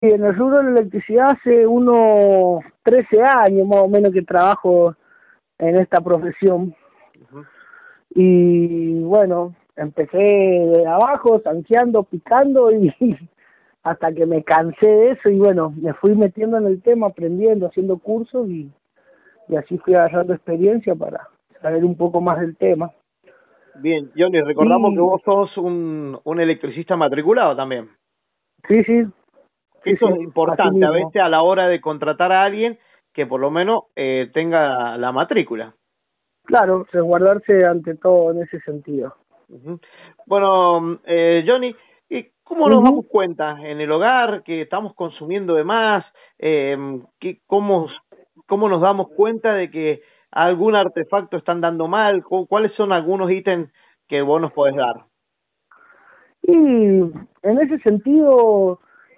Y en el rubro de la electricidad hace unos 13 años más o menos que trabajo en esta profesión. Ujú. Y bueno, empecé de abajo, zanjeando, picando y hasta que me cansé de eso y bueno, me fui metiendo en el tema, aprendiendo, haciendo cursos y así fui agarrando experiencia para saber un poco más del tema. Bien, Johnny, recordamos que Y vos sos un electricista matriculado también. sí, sí, sí, Eso sí, es así importante a mismo. veces a la hora de contratar a alguien que por lo menos tenga la matrícula. Claro, resguardarse ante todo en ese sentido. Ujú. Bueno, Johnny, ¿cómo nos Ujú. damos cuenta en el hogar que estamos consumiendo de más? ¿Cómo nos damos cuenta de que algún artefacto están dando mal? ¿Cuáles son algunos ítems que vos nos podés dar? Y en ese sentido,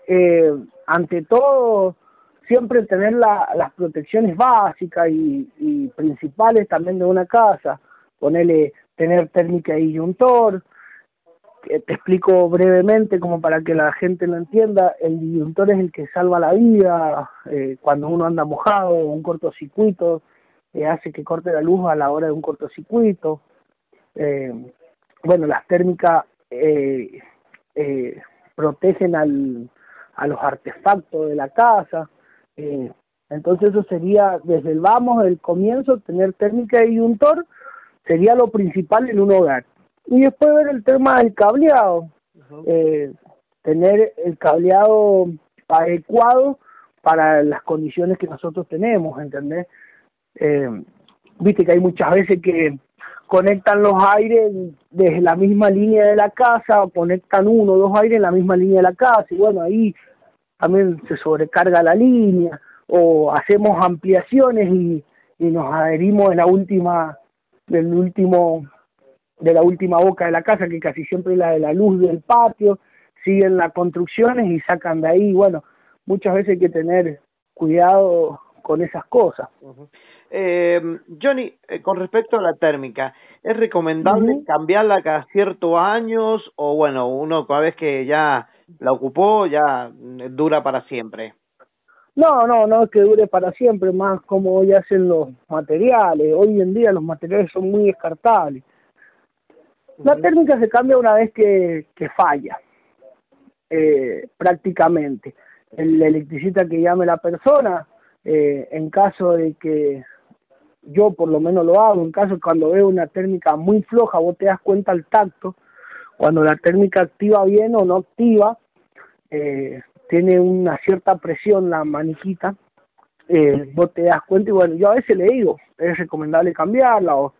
ante todo, siempre tener las protecciones básicas y principales también de una casa, ponerle, tener térmica y disyuntor. Te explico brevemente como para que la gente lo entienda. El disyuntor es el que salva la vida cuando uno anda mojado, un cortocircuito hace que corte la luz a la hora de un cortocircuito. eh, bueno, las térmicas eh, protegen a los artefactos de la casa. eh, entonces eso sería desde el vamos, el comienzo, tener térmica y disyuntor sería lo principal en un hogar. Y después ver el tema del cableado, Ujú. eh, tener el cableado adecuado para las condiciones que nosotros tenemos, ¿entendés? Eh, Viste que hay muchas veces que conectan los aires desde la misma línea de la casa, o conectan uno o dos aires en la misma línea de la casa, y bueno, ahí también se sobrecarga la línea, o hacemos ampliaciones y nos adherimos en la última, del último, de la última boca de la casa, que casi siempre es la de la luz del patio, siguen las construcciones y sacan de ahí, bueno, muchas veces hay que tener cuidado con esas cosas. Ujú. Johnny, con respecto a la térmica, ¿es recomendable Uh-huh. cambiarla cada ciertos años o bueno, uno cada vez que ya la ocupó ya dura para siempre? No, no, no es que dure para siempre, más como hoy hacen los materiales. Hoy en día los materiales son muy descartables. La Ujú. térmica se cambia una vez que falla, prácticamente. El electricista que llame la persona, en caso de que yo por lo menos lo hago, en caso cuando veo una térmica muy floja, vos te das cuenta al tacto, cuando la térmica activa bien o no activa, tiene una cierta presión la maniquita, vos te das cuenta y bueno, yo a veces le digo, es recomendable cambiarla o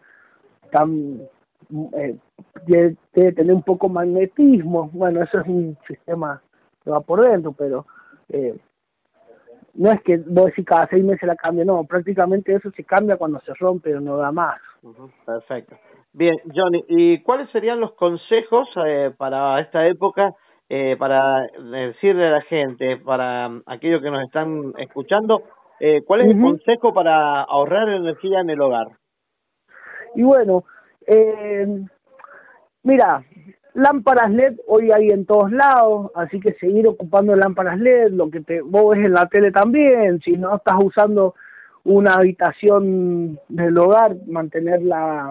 tan eh, debe tener un poco magnetismo, bueno, eso es un sistema que va por dentro, pero eh, no es que vos decís cada 6 meses la cambie, no, prácticamente eso se cambia cuando se rompe o no da más. Ujú. Perfecto. Bien, Johnny, ¿y cuáles serían los consejos para esta época, para decirle a la gente, para aquellos que nos están escuchando, cuál es el Uh-huh. consejo para ahorrar energía en el hogar? Y bueno, eh, mira, lámparas LED hoy hay en todos lados, así que seguir ocupando lámparas LED, lo que vos ves en la tele también, si no estás usando una habitación del hogar, mantener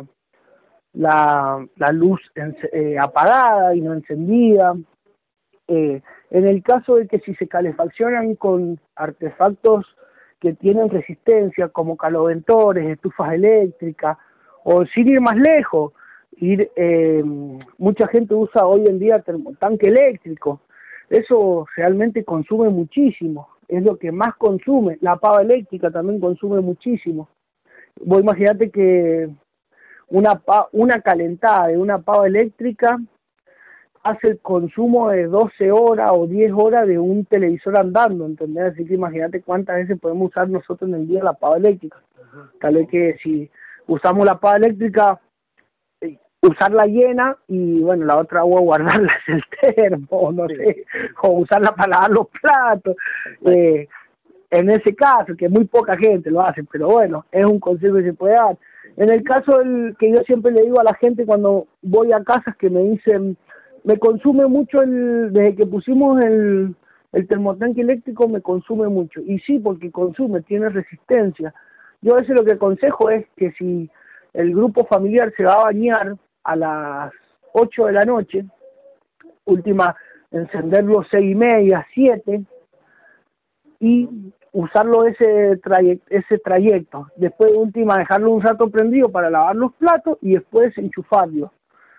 la luz apagada y no encendida. En el caso de que si se calefaccionan con artefactos que tienen resistencia, como caloventores, estufas eléctricas, o sin ir más lejos, mucha gente usa hoy en día termotanque eléctrico. Eso realmente consume muchísimo, es lo que más consume. La pava eléctrica también consume muchísimo. Vos imaginate que una calentada de una pava eléctrica hace el consumo de 12 horas o 10 horas de un televisor andando, ¿entendés? Así que imagínate cuántas veces podemos usar nosotros en el día la pava eléctrica. Ujú. Tal vez que si usamos la pava eléctrica, usarla llena y bueno, la otra agua guardarla en el termo, no Sí, sé, o usarla para lavar los platos. perfecto. Eh, en ese caso, que muy poca gente lo hace, pero bueno, es un consejo que se puede dar. En el caso que yo siempre le digo a la gente cuando voy a casas que me dicen, me consume mucho desde que pusimos el termotanque eléctrico me consume mucho. Y sí, porque consume, tiene resistencia. Yo a veces lo que aconsejo es que si el grupo familiar se va a bañar a las 8 de la noche, última, encenderlo 6:30, 7, y usarlo ese trayecto. Después de última, dejarlo un rato prendido para lavar los platos y después enchufarlo.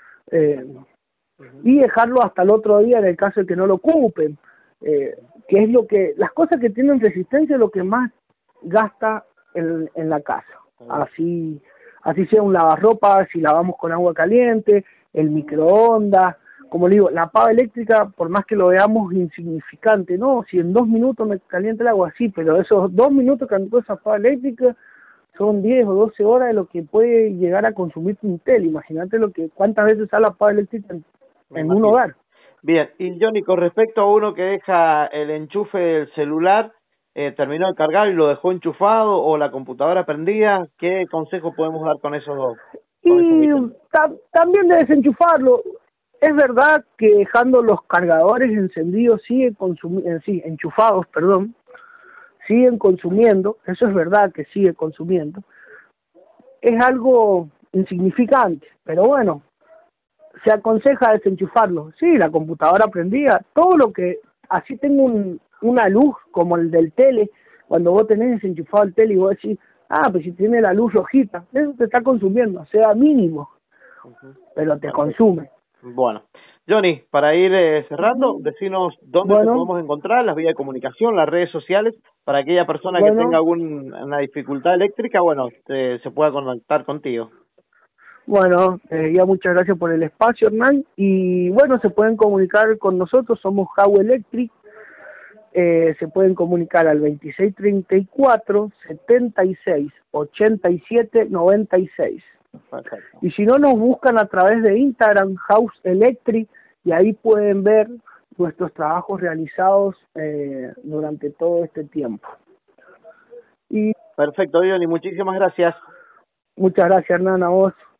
Y dejarlo hasta el otro día en el caso de que no lo ocupen. Que es las cosas que tienen resistencia es lo que más gasta en la casa. Así sea un lavarropa, si lavamos con agua caliente, el microondas, como le digo, la pava eléctrica, por más que lo veamos insignificante, no, si en 2 minutos me calienta el agua, sí, pero esos 2 minutos que andó esa pava eléctrica son 10 o 12 horas de lo que puede llegar a consumir un tele. Imagínate cuántas veces sale la pava eléctrica en un hogar. Bien, y Johnny, con respecto a uno que deja el enchufe del celular, terminó de cargar y lo dejó enchufado o la computadora prendida, ¿qué consejo podemos dar con esos dos? Y también de desenchufarlo. Es verdad que dejando los cargadores encendidos enchufados, siguen consumiendo, eso es verdad que sigue consumiendo. Es algo insignificante, pero bueno, se aconseja desenchufarlo. Sí, la computadora prendida, todo lo que, así tengo una luz como el del tele, cuando vos tenés desenchufado el tele y vos decís, pues si tiene la luz rojita, eso te está consumiendo, sea mínimo, pero te consume. Bueno, Johnny, para ir cerrando, decinos dónde te podemos encontrar, las vías de comunicación, las redes sociales, para aquella persona que tenga alguna dificultad eléctrica, se pueda contactar contigo. Bueno, ya muchas gracias por el espacio, Hernán, y bueno, se pueden comunicar con nosotros, somos Jau Electric, se pueden comunicar al 2634 76 87 96. Perfecto. Y si no, nos buscan a través de Instagram, House Electric, y ahí pueden ver nuestros trabajos realizados durante todo este tiempo. Perfecto, Johnny, muchísimas gracias. Muchas gracias, Hernán, a vos.